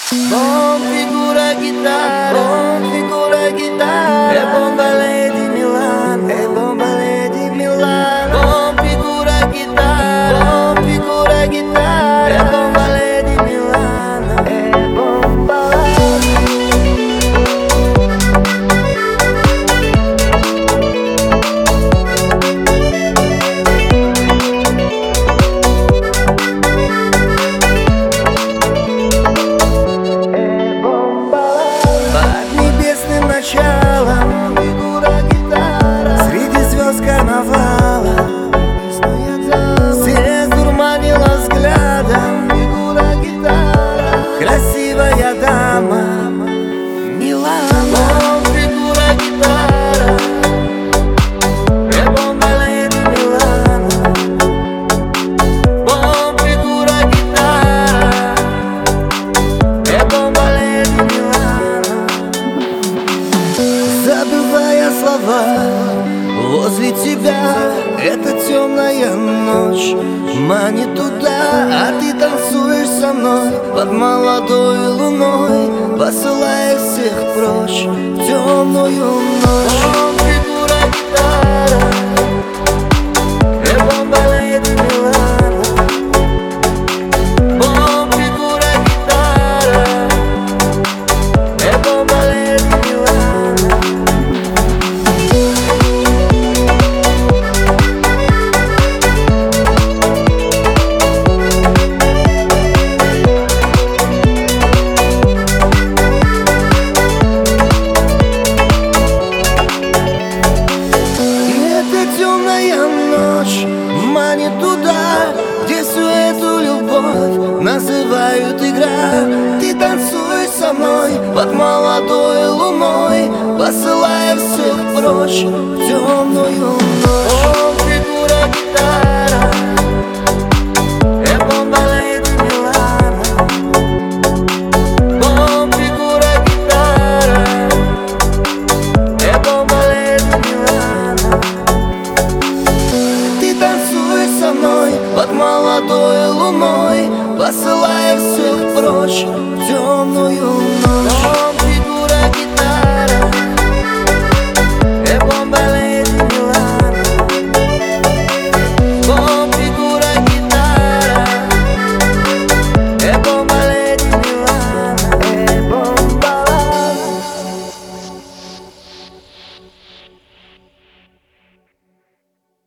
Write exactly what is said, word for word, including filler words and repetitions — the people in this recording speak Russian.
Bom figura guitarra, bom figura guitarra. É bom balé de Milano, é bom balé de Milano. Bom figura guitarra, bom figura guitarra. É bom balé de Milano, é bom balé. Началом фигура гитара среди звезд карнавала. Всех дурманила взглядом фигура гитара. Красивая дама Милана. Фигура гитара, это балет Милана. Бом фигура гитара, это балет Милана. Забывая слова возле тебя, эта темная ночь манит туда, а ты танцуешь со мной под молодой луной, посылая всех прочь в темную ночь. Бом фигура гитара, это балет Милана. Бом фигура гитара, это балет Милана. Темная ночь манит туда, где всю эту любовь называют игра. Ты танцуешь со мной под молодой луной, посылая всех прочь в темную ночь. О, фигура гитара, это балет Милана. Бом фигура гитара, это балет Милана. Со мной под молодой луной, посылая всех прочь в темную